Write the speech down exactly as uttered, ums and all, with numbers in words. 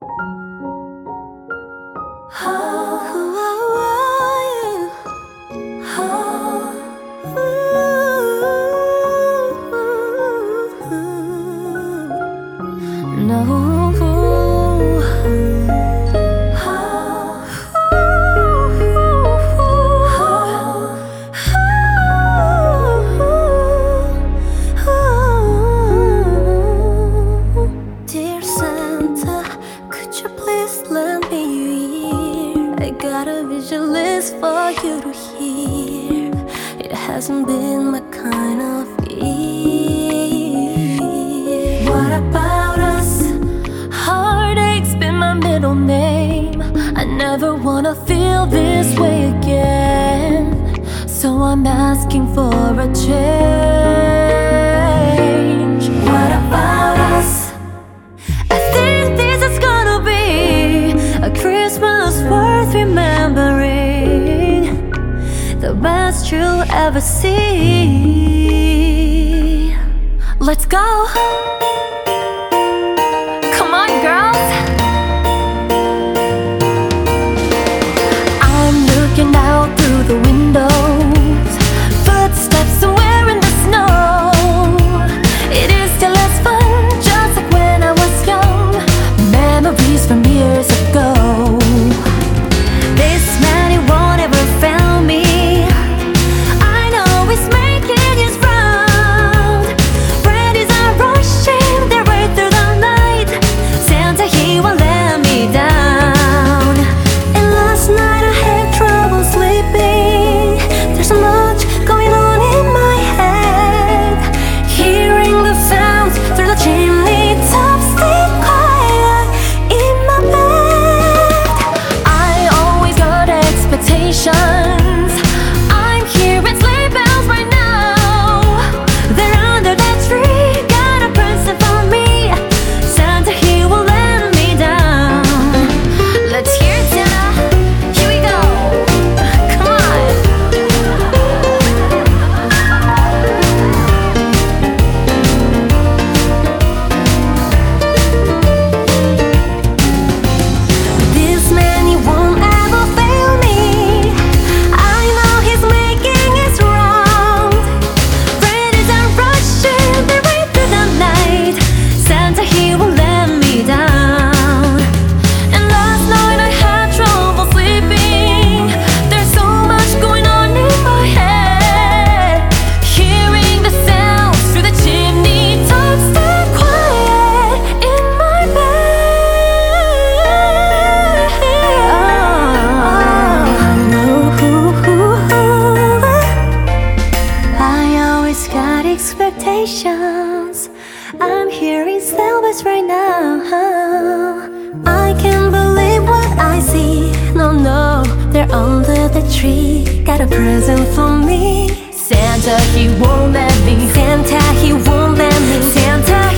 Dear Santa, could you please lend me your ear? I got a vision list for you to hear. It hasn't been my kind of year. What about us? Heartache's been my middle name. I never wanna feel this way again, so I'm asking for a change. What about us? I think this is gonna be a Christmas worth remembering, the best you'll ever see. Let's go! Come on, girls! I'm looking out through the windows, footsteps somewhere in the snow. It is still as fun, just like when I was young, memories from years ago. This man, he won't ever fail me. I know he's making his round. Friends are rushing their way through the night. Santa, he won't let me down. And last night I had trouble sleeping. There's so much going on in my head. Hearing the sounds through the chimney top, stay quiet in my bed. I always got expectations. I'm hearing sleigh bells right now. They're under that tree, got a present for me. Santa, he won't let me down. Let's hear it, Santa. Here we go. Come on. This man, he won't ever fail me. I know he's making his round. Friends are rushing their way through the night. Santa, he won't let me down. And last night I had trouble sleeping. There's so much going on in my head. Hearing the sounds through the chimney top, stay quiet in my bed. I always got expectations. I'm hearing silvers right now. I can't believe what I see. No, no, they're under the tree. Got a present for me. Santa, he won't let me. Santa, he won't let me. Santa,